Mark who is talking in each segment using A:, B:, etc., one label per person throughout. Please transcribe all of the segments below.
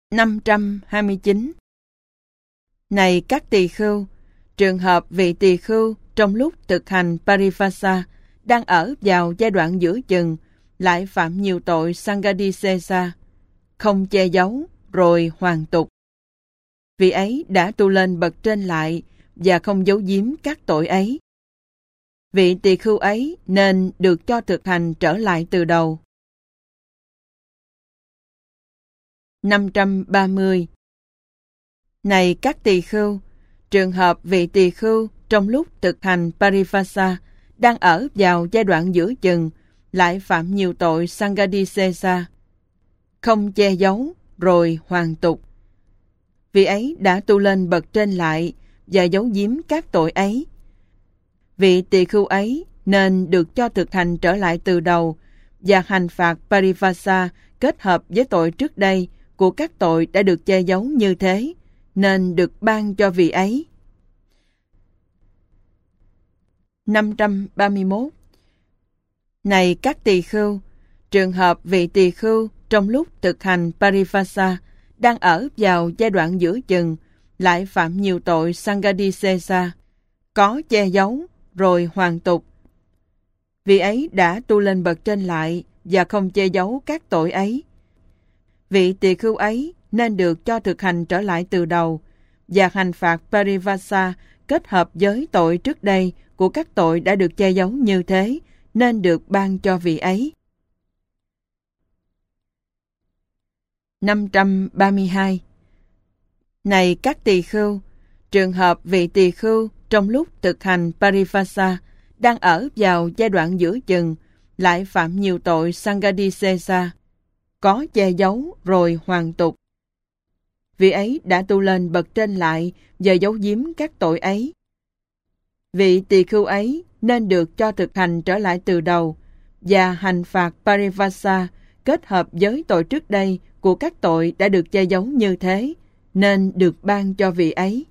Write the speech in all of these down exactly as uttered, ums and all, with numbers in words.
A: năm trăm hai mươi chín. Này các tỳ khưu, trường hợp vị tỳ khưu trong lúc thực hành Parivasa đang ở vào giai đoạn giữa chừng, lại phạm nhiều tội Sanghadisesa, không che giấu rồi hoàn tục. Vị ấy đã tu lên bậc trên lại và không giấu giếm các tội ấy. Vị tỳ khưu ấy nên được cho thực hành trở lại từ đầu. năm trăm ba mươi. Này các tỳ khưu, trường hợp vị tỳ khưu trong lúc thực hành Parivasa đang ở vào giai đoạn giữa chừng, lại phạm nhiều tội Sanghadisesa, không che giấu rồi hoàn tục. Vị ấy đã tu lên bậc trên lại và giấu giếm các tội ấy. Vị tỳ khưu ấy nên được cho thực hành trở lại từ đầu và hành phạt Parivasa kết hợp với tội trước đây của các tội đã được che giấu như thế, nên được ban cho vị ấy. năm trăm ba mươi mốt. Này các tỳ khưu, trường hợp vị tỳ khưu trong lúc thực hành Parivasa đang ở vào giai đoạn giữa chừng, lại phạm nhiều tội Sanghadisesa, có che giấu rồi hoàn tục. Vị ấy đã tu lên bậc trên lại và không che giấu các tội ấy. Vị tỳ khưu ấy nên được cho thực hành trở lại từ đầu và hành phạt Parivasa kết hợp với tội trước đây của các tội đã được che giấu như thế, nên được ban cho vị ấy. năm trăm ba mươi hai. Này các tỳ khưu, trường hợp vị tỳ khưu trong lúc thực hành Parivasa đang ở vào giai đoạn giữa chừng, lại phạm nhiều tội Sanghadisesa, có che giấu rồi hoàn tục. Vị ấy đã tu lên bậc trên lại và giấu giếm các tội ấy. Vị tỳ khưu ấy nên được cho thực hành trở lại từ đầu và hành phạt Parivasa kết hợp với tội trước đây của các tội đã được che giấu như thế, nên được ban cho vị ấy.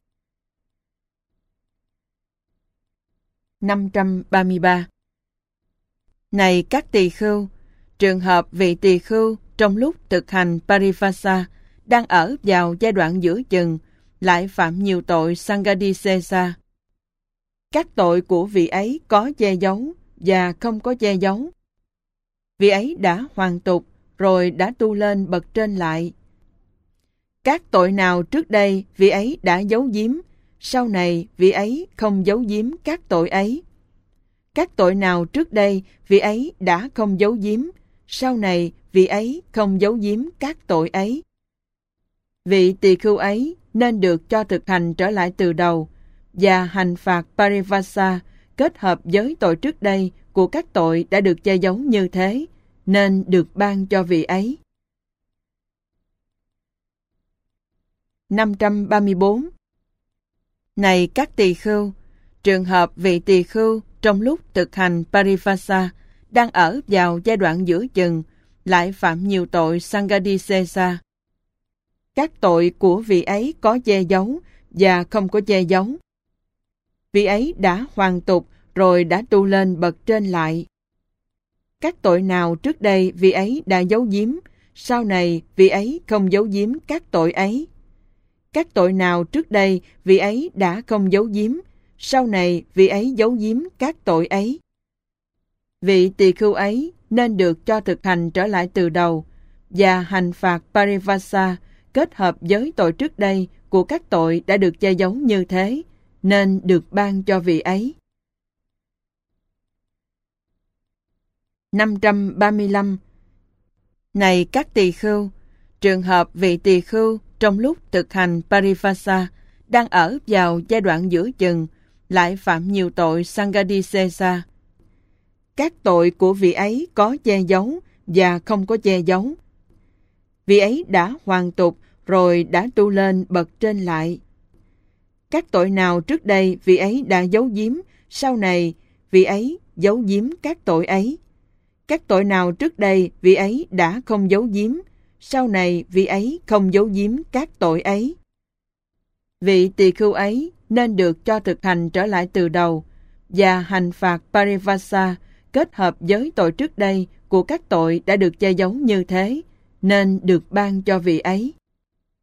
A: năm trăm ba mươi ba. Này các tỳ khưu, trường hợp vị tỳ khưu trong lúc thực hành Parivasa đang ở vào giai đoạn giữa chừng, lại phạm nhiều tội Sanghadisesa. Các tội của vị ấy có che giấu và không có che giấu. Vị ấy đã hoàn tục rồi đã tu lên bậc trên lại. Các tội nào trước đây vị ấy đã giấu giếm, sau này vị ấy không giấu giếm các tội ấy. Các tội nào trước đây vị ấy đã không giấu giếm, sau này vị ấy không giấu giếm các tội ấy. Vị tỳ khưu ấy nên được cho thực hành trở lại từ đầu và hành phạt Parivasa kết hợp với tội trước đây của các tội đã được che giấu như thế, nên được ban cho vị ấy. năm trăm ba mươi bốn. Này các tỳ khưu, trường hợp vị tỳ khưu trong lúc thực hành Parivasa đang ở vào giai đoạn giữa chừng, lại phạm nhiều tội Sanghadisesa. Các tội của vị ấy có che giấu và không có che giấu. Vị ấy đã hoàn tục rồi đã tu lên bậc trên lại. Các tội nào trước đây vị ấy đã giấu giếm, sau này vị ấy không giấu giếm các tội ấy. Các tội nào trước đây vị ấy đã không giấu giếm, sau này vị ấy giấu giếm các tội ấy. Vị tỳ khưu ấy nên được cho thực hành trở lại từ đầu và hành phạt Parivasa kết hợp với tội trước đây của các tội đã được che giấu như thế, nên được ban cho vị ấy. năm trăm ba mươi lăm. Này các tỳ khưu, trường hợp vị tỳ khưu trong lúc thực hành Parivasa đang ở vào giai đoạn giữa chừng, lại phạm nhiều tội Sanghadisesa. Các tội của vị ấy có che giấu và không có che giấu. Vị ấy đã hoàn tục rồi đã tu lên bậc trên lại. Các tội nào trước đây vị ấy đã giấu giếm, sau này vị ấy giấu giếm các tội ấy. Các tội nào trước đây vị ấy đã không giấu giếm, sau này vị ấy không giấu giếm các tội ấy. Vị tỳ khưu ấy nên được cho thực hành trở lại từ đầu và hành phạt Parivasa kết hợp với tội trước đây của các tội đã được che giấu như thế, nên được ban cho vị ấy.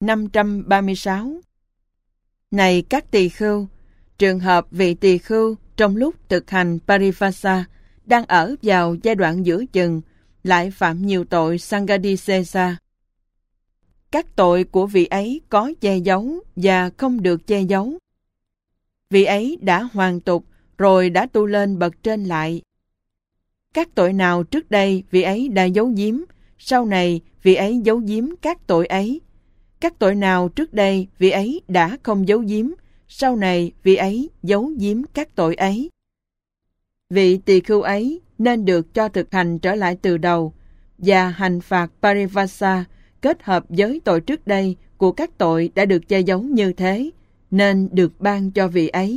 A: năm trăm ba mươi sáu. Này các tỳ khưu, trường hợp vị tỳ khưu trong lúc thực hành Parivasa đang ở vào giai đoạn giữa chừng, lại phạm nhiều tội Sanghadisesa. Các tội của vị ấy có che giấu và không được che giấu. Vị ấy đã hoàn tục rồi đã tu lên bậc trên lại. Các tội nào trước đây vị ấy đã giấu giếm, sau này vị ấy giấu giếm các tội ấy. Các tội nào trước đây vị ấy đã không giấu giếm, sau này vị ấy giấu giếm các tội ấy. Vị tỳ khưu ấy nên được cho thực hành trở lại từ đầu, và hành phạt Parivasa kết hợp với tội trước đây của các tội đã được che giấu như thế, nên được ban cho vị ấy.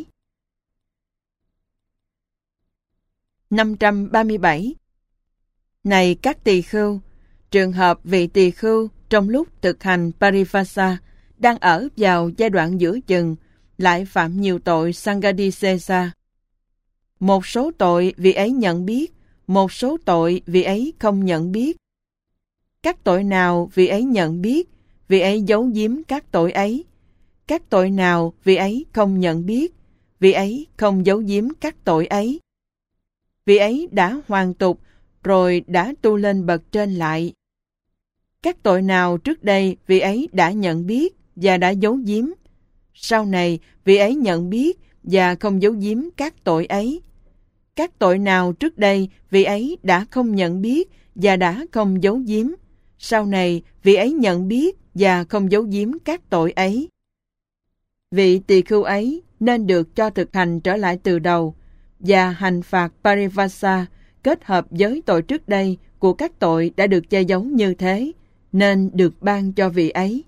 A: năm trăm ba mươi bảy. Này các tỳ khưu, trường hợp vị tỳ khưu trong lúc thực hành Parivasa đang ở vào giai đoạn giữa chừng, lại phạm nhiều tội Sanghadisesa. Một số tội vị ấy nhận biết, một số tội vị ấy không nhận biết. Các tội nào vị ấy nhận biết, vị ấy giấu giếm các tội ấy. Các tội nào vị ấy không nhận biết, vị ấy không giấu giếm các tội ấy. Vị ấy đã hoàn tục rồi đã tu lên bậc trên lại. Các tội nào trước đây vị ấy đã nhận biết và đã giấu giếm, sau này vị ấy nhận biết và không giấu giếm các tội ấy. Các tội nào trước đây vị ấy đã không nhận biết và đã không giấu giếm, sau này vị ấy nhận biết và không giấu giếm các tội ấy. Vị tỳ khưu ấy nên được cho thực hành trở lại từ đầu, và hành phạt Parivasa kết hợp với tội trước đây của các tội đã được che giấu như thế, nên được ban cho vị ấy.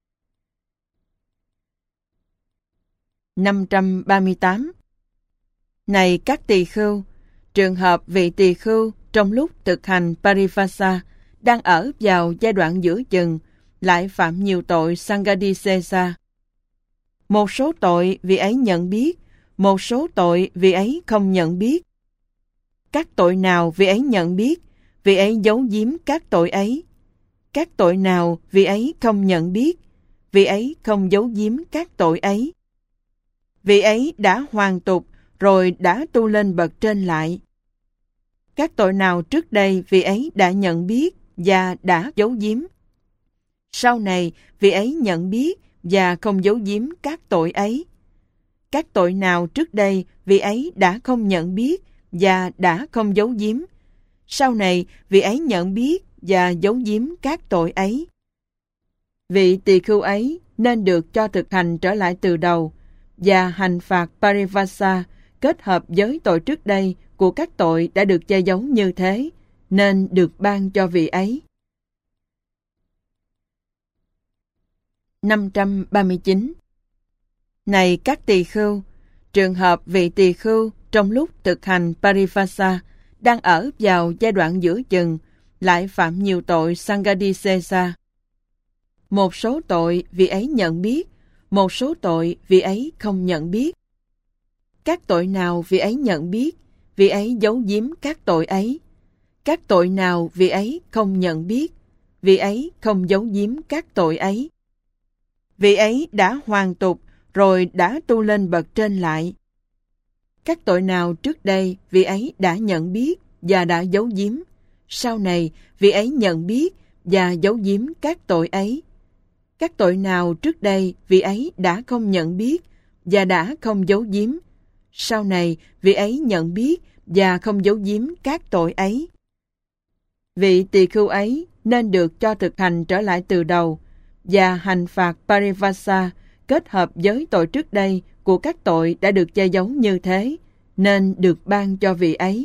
A: năm trăm ba mươi tám. Này các tỳ khưu, trường hợp vị tỳ khưu trong lúc thực hành Parivasa đang ở vào giai đoạn giữa chừng, lại phạm nhiều tội Sanghadisesa. Một số tội vị ấy nhận biết, một số tội vị ấy không nhận biết. Các tội nào vị ấy nhận biết, vị ấy giấu giếm các tội ấy. Các tội nào vị ấy không nhận biết, vị ấy không giấu giếm các tội ấy. Vị ấy đã hoàn tục rồi đã tu lên bậc trên lại. Các tội nào trước đây vị ấy đã nhận biết và đã giấu giếm, sau này vị ấy nhận biết và không giấu giếm các tội ấy. Các tội nào trước đây vị ấy đã không nhận biết và đã không giấu giếm, sau này vị ấy nhận biết và giấu giếm các tội ấy. Vị tỳ khưu ấy nên được cho thực hành trở lại từ đầu, và hành phạt Parivasa kết hợp với tội trước đây của các tội đã được che giấu như thế, nên được ban cho vị ấy. năm trăm ba mươi chín. Này các tỳ khưu, trường hợp vị tỳ khưu trong lúc thực hành Parivasa đang ở vào giai đoạn giữa chừng, lại phạm nhiều tội Sanghadisesa. Một số tội vị ấy nhận biết, một số tội vị ấy không nhận biết. Các tội nào vị ấy nhận biết, vị ấy giấu giếm các tội ấy. Các tội nào vị ấy không nhận biết, vị ấy không giấu giếm các tội ấy. Vị ấy đã hoàn tục rồi đã tu lên bậc trên lại. Các tội nào trước đây vị ấy đã nhận biết và đã giấu giếm, sau này vị ấy nhận biết và giấu giếm các tội ấy. Các tội nào trước đây vị ấy đã không nhận biết và đã không giấu giếm, sau này vị ấy nhận biết và không giấu giếm các tội ấy. Vị tỳ khưu ấy nên được cho thực hành trở lại từ đầu, và hành phạt Parivasa kết hợp với tội trước đây của các tội đã được che giấu như thế, nên được ban cho vị ấy.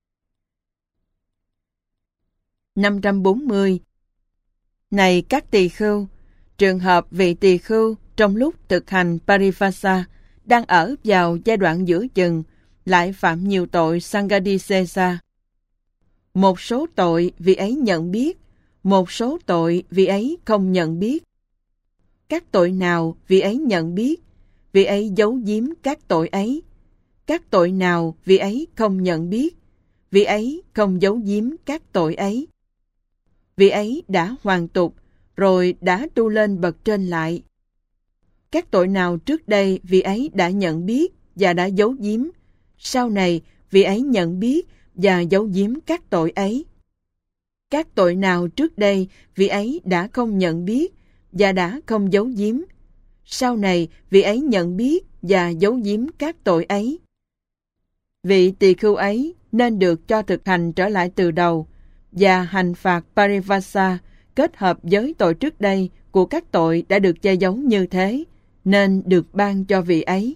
A: năm trăm bốn mươi. Này các tỳ khưu, trường hợp vị tỳ khưu trong lúc thực hành Parivasa đang ở vào giai đoạn giữa chừng, lại phạm nhiều tội Sanghadisesa. Một số tội vị ấy nhận biết, một số tội vị ấy không nhận biết. Các tội nào vị ấy nhận biết, vị ấy giấu giếm các tội ấy. Các tội nào vị ấy không nhận biết, vị ấy không giấu giếm các tội ấy. Vị ấy đã hoàn tục rồi đã tu lên bậc trên lại. Các tội nào trước đây vị ấy đã nhận biết và đã giấu giếm, sau này vị ấy nhận biết và giấu giếm các tội ấy. Các tội nào trước đây vị ấy đã không nhận biết và đã không giấu giếm, sau này vị ấy nhận biết và giấu giếm các tội ấy. Vị tỳ khưu ấy nên được cho thực hành trở lại từ đầu, và hành phạt Parivasa kết hợp với tội trước đây của các tội đã được che giấu như thế, nên được ban cho vị ấy.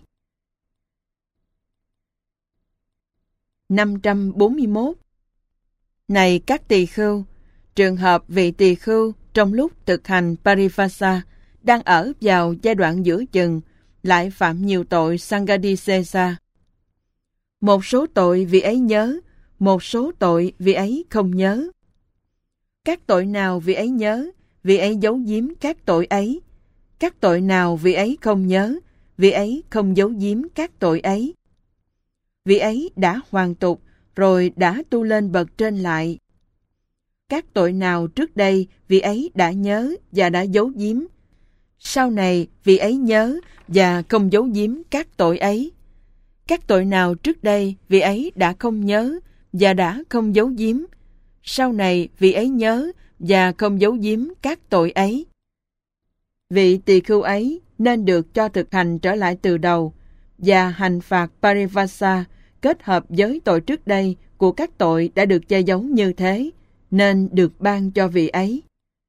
A: năm trăm bốn mươi mốt. Này các tỳ khưu, trường hợp vị tỳ khưu trong lúc thực hành Parivasa đang ở vào giai đoạn giữa chừng, lại phạm nhiều tội Sanghadisesa. Một số tội vị ấy nhớ, một số tội vị ấy không nhớ. Các tội nào vị ấy nhớ, vị ấy giấu giếm các tội ấy. Các tội nào vị ấy không nhớ, vị ấy không giấu giếm các tội ấy. Vị ấy đã hoàn tục, rồi đã tu lên bậc trên lại. Các tội nào trước đây vị ấy đã nhớ và đã giấu giếm, sau này vị ấy nhớ và không giấu giếm các tội ấy. Các tội nào trước đây vị ấy đã không nhớ và đã không giấu giếm, sau này vị ấy nhớ và không giấu giếm các tội ấy. Vị tỳ khưu ấy nên được cho thực hành trở lại từ đầu, và hành phạt Parivasa kết hợp với tội trước đây của các tội đã được che giấu như thế, nên được ban cho vị ấy.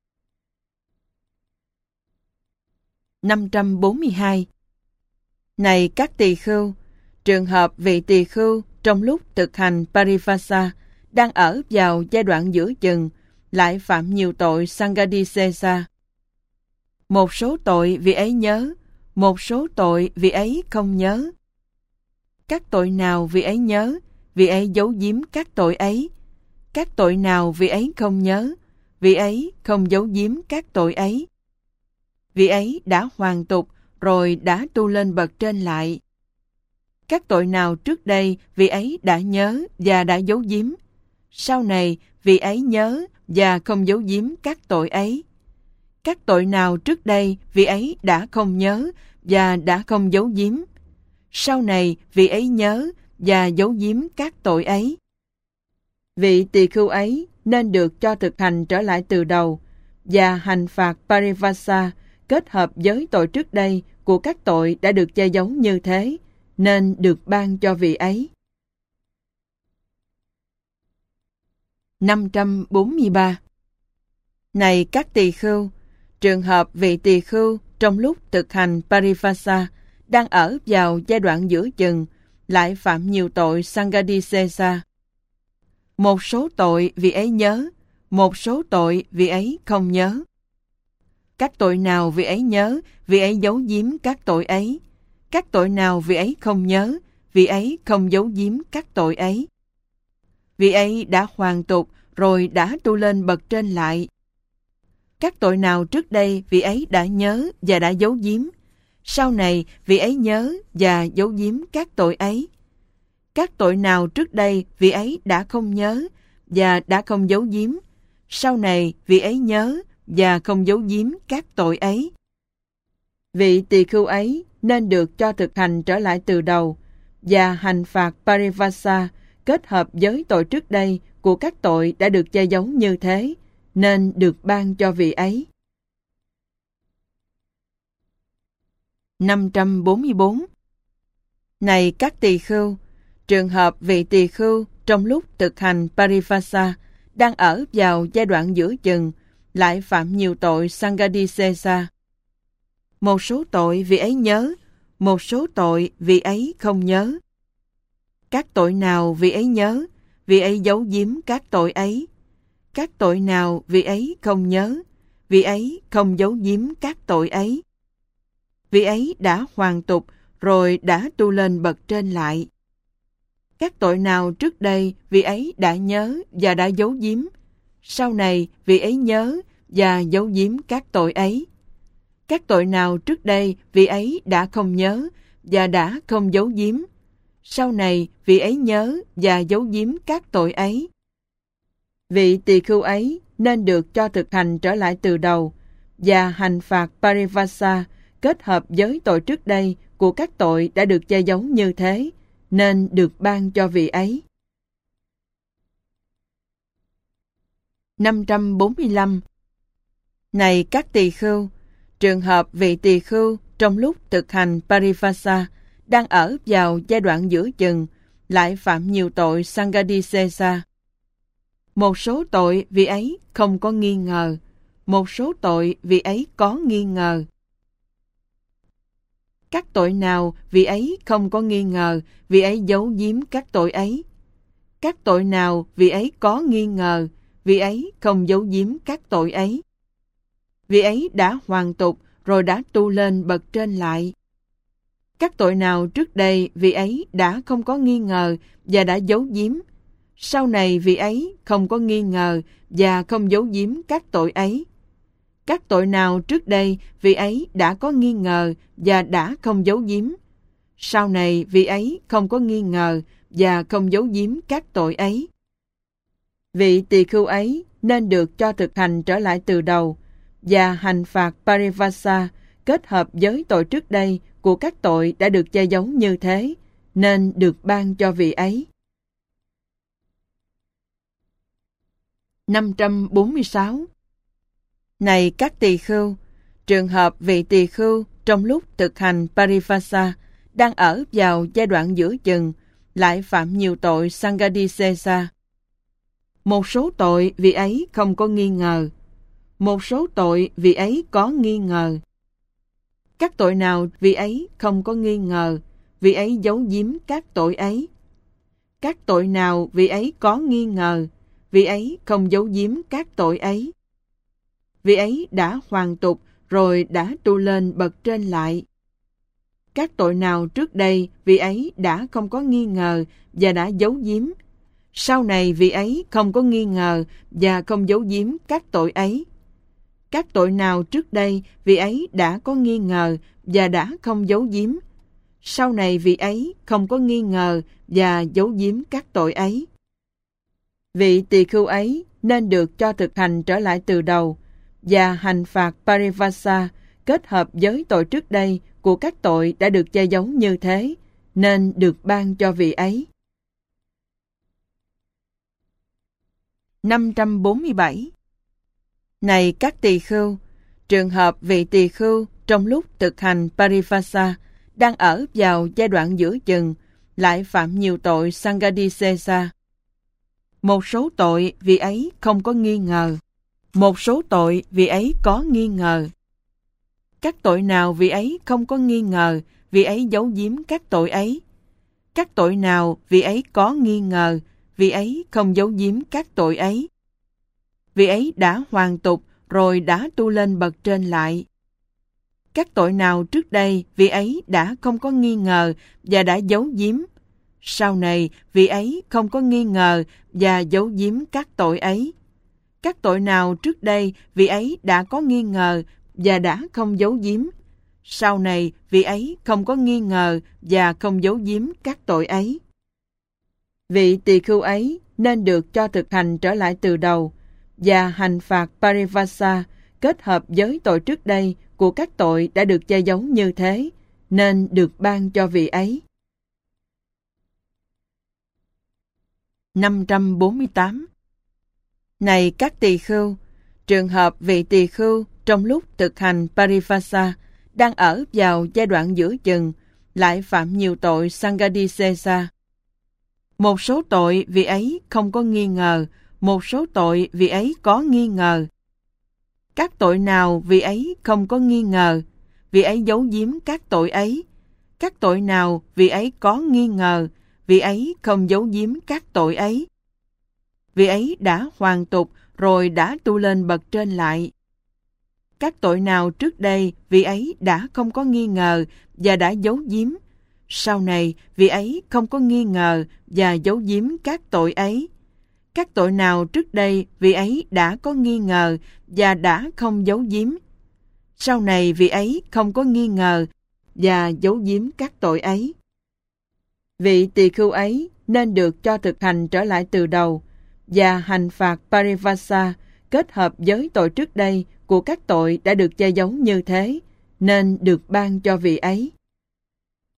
A: năm trăm bốn mươi hai. Này các tỳ khưu, trường hợp vị tỳ khưu trong lúc thực hành Parivasa đang ở vào giai đoạn giữa chừng, lại phạm nhiều tội Sanghadisesa. Một số tội vị ấy nhớ, một số tội vị ấy không nhớ. Các tội nào vị ấy nhớ, vị ấy giấu giếm các tội ấy. Các tội nào vị ấy không nhớ, vị ấy không giấu giếm các tội ấy. Vị ấy đã hoàn tục, rồi đã tu lên bậc trên lại. Các tội nào trước đây vị ấy đã nhớ và đã giấu giếm, sau này vị ấy nhớ và không giấu giếm các tội ấy. Các tội nào trước đây vị ấy đã không nhớ và đã không giấu giếm, sau này vị ấy nhớ và giấu giếm các tội ấy. Vị tỳ khưu ấy nên được cho thực hành trở lại từ đầu, và hành phạt Parivasa kết hợp với tội trước đây của các tội đã được che giấu như thế, nên được ban cho vị ấy. năm trăm bốn mươi ba. Này các tỳ khưu, trường hợp vị tỳ khưu trong lúc thực hành Parivasa đang ở vào giai đoạn giữa chừng, lại phạm nhiều tội Sanghadisesa. Một số tội vị ấy nhớ, một số tội vị ấy không nhớ. Các tội nào vị ấy nhớ, vị ấy giấu giếm các tội ấy. Các tội nào vị ấy không nhớ, vị ấy không giấu giếm các tội ấy. Vị ấy đã hoàn tục, rồi đã tu lên bậc trên lại. Các tội nào trước đây vị ấy đã nhớ và đã giấu giếm, sau này vị ấy nhớ và giấu giếm các tội ấy. Các tội nào trước đây vị ấy đã không nhớ và đã không giấu giếm, sau này vị ấy nhớ và không giấu giếm các tội ấy. Vị tỳ khưu ấy nên được cho thực hành trở lại từ đầu, và hành phạt Parivasa kết hợp với tội trước đây của các tội đã được che giấu như thế, nên được ban cho vị ấy. năm trăm bốn mươi bốn. Này các tỳ khưu, trường hợp vị tỳ khưu trong lúc thực hành Parivasa đang ở vào giai đoạn giữa chừng, lại phạm nhiều tội Sanghadisesa. Một số tội vị ấy nhớ, một số tội vị ấy không nhớ. Các tội nào vị ấy nhớ, vị ấy giấu giếm các tội ấy. Các tội nào vị ấy không nhớ, vị ấy không giấu giếm các tội ấy. Vị ấy đã hoàn tục, rồi đã tu lên bậc trên lại. Các tội nào trước đây vị ấy đã nhớ và đã giấu giếm, sau này vị ấy nhớ và giấu giếm các tội ấy. Các tội nào trước đây vị ấy đã không nhớ và đã không giấu giếm, sau này vị ấy nhớ và giấu giếm các tội ấy. Vị tỳ khưu ấy nên được cho thực hành trở lại từ đầu, và hành phạt Parivasa kết hợp với tội trước đây của các tội đã được che giấu như thế, nên được ban cho vị ấy. năm trăm bốn mươi lăm. Này các tỳ khưu, trường hợp vị tỳ khưu trong lúc thực hành Parivasa đang ở vào giai đoạn giữa chừng, lại phạm nhiều tội Sanghadisesa. Một số tội vị ấy không có nghi ngờ, một số tội vị ấy có nghi ngờ. Các tội nào vị ấy không có nghi ngờ, vị ấy giấu giếm các tội ấy. Các tội nào vị ấy có nghi ngờ, vị ấy không giấu giếm các tội ấy. Vị ấy đã hoàn tục rồi đã tu lên bậc trên lại. Các tội nào trước đây vị ấy đã không có nghi ngờ và đã giấu giếm, sau này vị ấy không có nghi ngờ và không giấu giếm các tội ấy. Các tội nào trước đây vị ấy đã có nghi ngờ và đã không giấu giếm, sau này vị ấy không có nghi ngờ và không giấu giếm các tội ấy. Vị tỳ khưu ấy nên được cho thực hành trở lại từ đầu, và hành phạt Parivasa kết hợp với tội trước đây của các tội đã được che giấu như thế, nên được ban cho vị ấy. năm trăm bốn mươi sáu. Này các tỳ khưu, trường hợp vị tỳ khưu trong lúc thực hành Parivasa đang ở vào giai đoạn giữa chừng, lại phạm nhiều tội Sanghadisesa. Một số tội vị ấy không có nghi ngờ, một số tội vị ấy có nghi ngờ. Các tội nào vị ấy không có nghi ngờ, vị ấy giấu giếm các tội ấy. Các tội nào vị ấy có nghi ngờ, vị ấy không giấu giếm các tội ấy. Vị ấy đã hoàn tục rồi đã tu lên bậc trên lại. Các tội nào trước đây vị ấy đã không có nghi ngờ và đã giấu giếm, sau này vị ấy không có nghi ngờ và không giấu giếm các tội ấy. Các tội nào trước đây vị ấy đã có nghi ngờ và đã không giấu giếm, sau này vị ấy không có nghi ngờ và giấu giếm các tội ấy. Vị tỳ khưu ấy nên được cho thực hành trở lại từ đầu, và hành phạt Parivasa kết hợp với tội trước đây của các tội đã được che giấu như thế, nên được ban cho vị ấy. năm trăm bốn mươi bảy. Này các tỳ khưu, trường hợp vị tỳ khưu trong lúc thực hành Parivasa đang ở vào giai đoạn giữa chừng, lại phạm nhiều tội Sanghadisesa. Một số tội vị ấy không có nghi ngờ, một số tội vị ấy có nghi ngờ. Các tội nào vị ấy không có nghi ngờ, vị ấy giấu giếm các tội ấy. Các tội nào vị ấy có nghi ngờ, vị ấy không giấu giếm các tội ấy. Vị ấy đã hoàn tục rồi đã tu lên bậc trên lại. Các tội nào trước đây vị ấy đã không có nghi ngờ và đã giấu giếm, sau này vị ấy không có nghi ngờ và giấu giếm các tội ấy. Các tội nào trước đây vị ấy đã có nghi ngờ và đã không giấu giếm, sau này vị ấy không có nghi ngờ và không giấu giếm các tội ấy. Vị tỳ khưu ấy nên được cho thực hành trở lại từ đầu, và hành phạt Parivasa kết hợp với tội trước đây của các tội đã được che giấu như thế, nên được ban cho vị ấy. năm trăm bốn mươi tám. Này các tỳ khưu, trường hợp vị tỳ khưu trong lúc thực hành Parivasa đang ở vào giai đoạn giữa chừng, lại phạm nhiều tội Sanghadisesa. Một số tội vị ấy không có nghi ngờ, một số tội vị ấy có nghi ngờ. Các tội nào vị ấy không có nghi ngờ, vị ấy giấu giếm các tội ấy. Các tội nào vị ấy có nghi ngờ, vị ấy không giấu giếm các tội ấy. Vị ấy đã hoàn tục rồi đã tu lên bậc trên lại. Các tội nào trước đây vị ấy đã không có nghi ngờ và đã giấu giếm, sau này vị ấy không có nghi ngờ và giấu giếm các tội ấy. Các tội nào trước đây vị ấy đã có nghi ngờ và đã không giấu giếm, sau này vị ấy không có nghi ngờ và giấu giếm các tội ấy. Vị tỳ khưu ấy nên được cho thực hành trở lại từ đầu, và hành phạt Parivasa kết hợp với tội trước đây của các tội đã được che giấu như thế, nên được ban cho vị ấy.